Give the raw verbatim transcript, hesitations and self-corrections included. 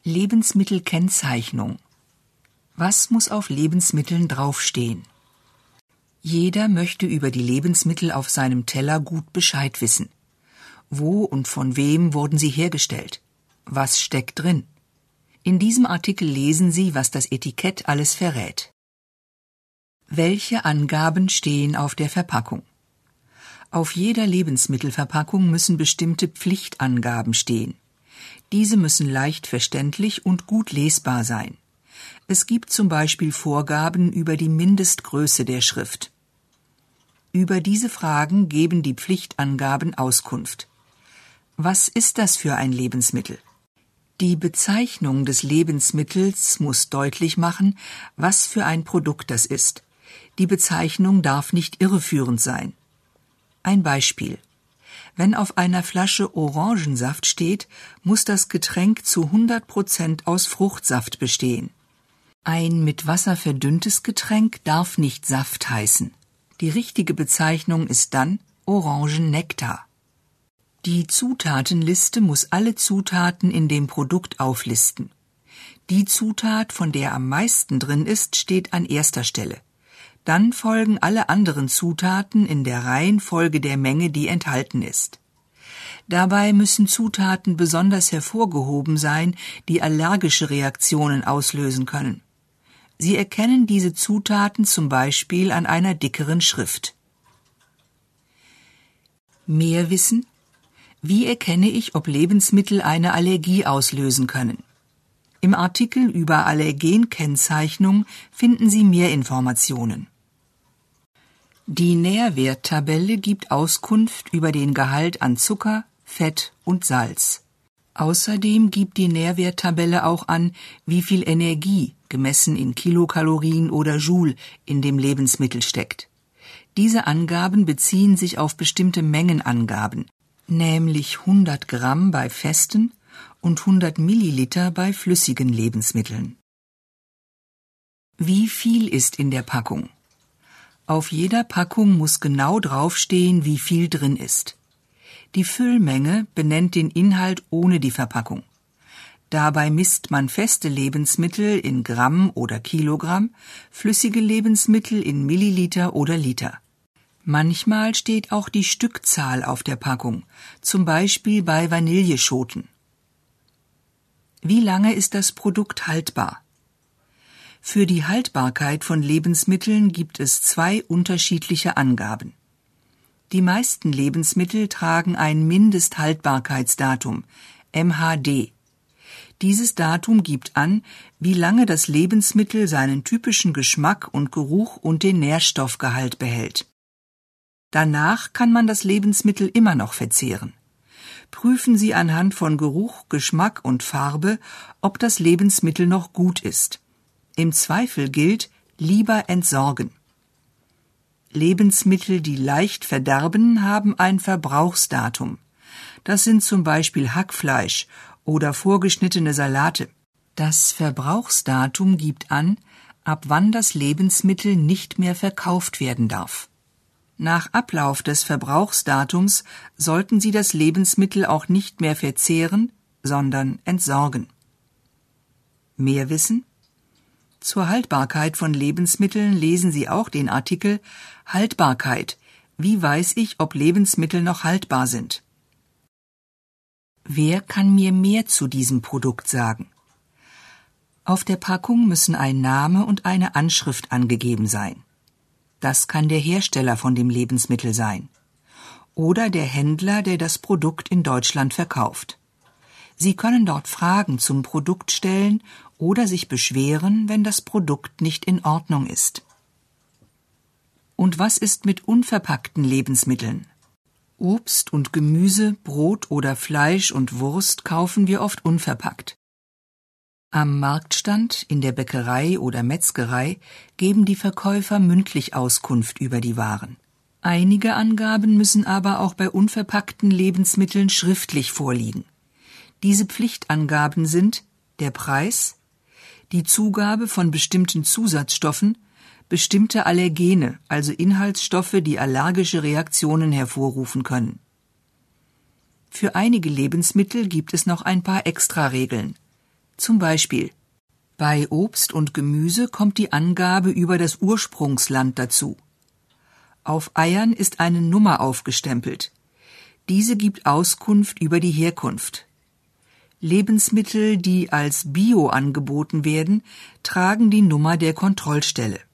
Lebensmittelkennzeichnung. Was muss auf Lebensmitteln draufstehen? Jeder möchte über die Lebensmittel auf seinem Teller gut Bescheid wissen. Wo und von wem wurden sie hergestellt? Was steckt drin? In diesem Artikel lesen Sie, was das Etikett alles verrät. Welche Angaben stehen auf der Verpackung? Auf jeder Lebensmittelverpackung müssen bestimmte Pflichtangaben stehen. Diese müssen leicht verständlich und gut lesbar sein. Es gibt zum Beispiel Vorgaben über die Mindestgröße der Schrift. Über diese Fragen geben die Pflichtangaben Auskunft. Was ist das für ein Lebensmittel? Die Bezeichnung des Lebensmittels muss deutlich machen, was für ein Produkt das ist. Die Bezeichnung darf nicht irreführend sein. Ein Beispiel. Wenn auf einer Flasche Orangensaft steht, muss das Getränk zu hundert Prozent aus Fruchtsaft bestehen. Ein mit Wasser verdünntes Getränk darf nicht Saft heißen. Die richtige Bezeichnung ist dann Orangennektar. Die Zutatenliste muss alle Zutaten in dem Produkt auflisten. Die Zutat, von der am meisten drin ist, steht an erster Stelle. Dann folgen alle anderen Zutaten in der Reihenfolge der Menge, die enthalten ist. Dabei müssen Zutaten besonders hervorgehoben sein, die allergische Reaktionen auslösen können. Sie erkennen diese Zutaten zum Beispiel an einer dickeren Schrift. Mehr Wissen? Wie erkenne ich, ob Lebensmittel eine Allergie auslösen können? Im Artikel über Allergenkennzeichnung finden Sie mehr Informationen. Die Nährwerttabelle gibt Auskunft über den Gehalt an Zucker, Fett und Salz. Außerdem gibt die Nährwerttabelle auch an, wie viel Energie, gemessen in Kilokalorien oder Joule, in dem Lebensmittel steckt. Diese Angaben beziehen sich auf bestimmte Mengenangaben, nämlich hundert Gramm bei festen und hundert Milliliter bei flüssigen Lebensmitteln. Wie viel ist in der Packung? Auf jeder Packung muss genau draufstehen, wie viel drin ist. Die Füllmenge benennt den Inhalt ohne die Verpackung. Dabei misst man feste Lebensmittel in Gramm oder Kilogramm, flüssige Lebensmittel in Milliliter oder Liter. Manchmal steht auch die Stückzahl auf der Packung, zum Beispiel bei Vanilleschoten. Wie lange ist das Produkt haltbar? Für die Haltbarkeit von Lebensmitteln gibt es zwei unterschiedliche Angaben. Die meisten Lebensmittel tragen ein Mindesthaltbarkeitsdatum, M H D. Dieses Datum gibt an, wie lange das Lebensmittel seinen typischen Geschmack und Geruch und den Nährstoffgehalt behält. Danach kann man das Lebensmittel immer noch verzehren. Prüfen Sie anhand von Geruch, Geschmack und Farbe, ob das Lebensmittel noch gut ist. Im Zweifel gilt, lieber entsorgen. Lebensmittel, die leicht verderben, haben ein Verbrauchsdatum. Das sind zum Beispiel Hackfleisch oder vorgeschnittene Salate. Das Verbrauchsdatum gibt an, ab wann das Lebensmittel nicht mehr verkauft werden darf. Nach Ablauf des Verbrauchsdatums sollten Sie das Lebensmittel auch nicht mehr verzehren, sondern entsorgen. Mehr Wissen? Zur Haltbarkeit von Lebensmitteln lesen Sie auch den Artikel Haltbarkeit. Wie weiß ich, ob Lebensmittel noch haltbar sind? Wer kann mir mehr zu diesem Produkt sagen? Auf der Packung müssen ein Name und eine Anschrift angegeben sein. Das kann der Hersteller von dem Lebensmittel sein. Oder der Händler, der das Produkt in Deutschland verkauft. Sie können dort Fragen zum Produkt stellen oder sich beschweren, wenn das Produkt nicht in Ordnung ist. Und was ist mit unverpackten Lebensmitteln? Obst und Gemüse, Brot oder Fleisch und Wurst kaufen wir oft unverpackt. Am Marktstand, in der Bäckerei oder Metzgerei geben die Verkäufer mündlich Auskunft über die Waren. Einige Angaben müssen aber auch bei unverpackten Lebensmitteln schriftlich vorliegen. Diese Pflichtangaben sind der Preis, die Zugabe von bestimmten Zusatzstoffen, bestimmte Allergene, also Inhaltsstoffe, die allergische Reaktionen hervorrufen können. Für einige Lebensmittel gibt es noch ein paar Extraregeln. Zum Beispiel: Bei Obst und Gemüse kommt die Angabe über das Ursprungsland dazu. Auf Eiern ist eine Nummer aufgestempelt. Diese gibt Auskunft über die Herkunft. Lebensmittel, die als Bio angeboten werden, tragen die Nummer der Kontrollstelle.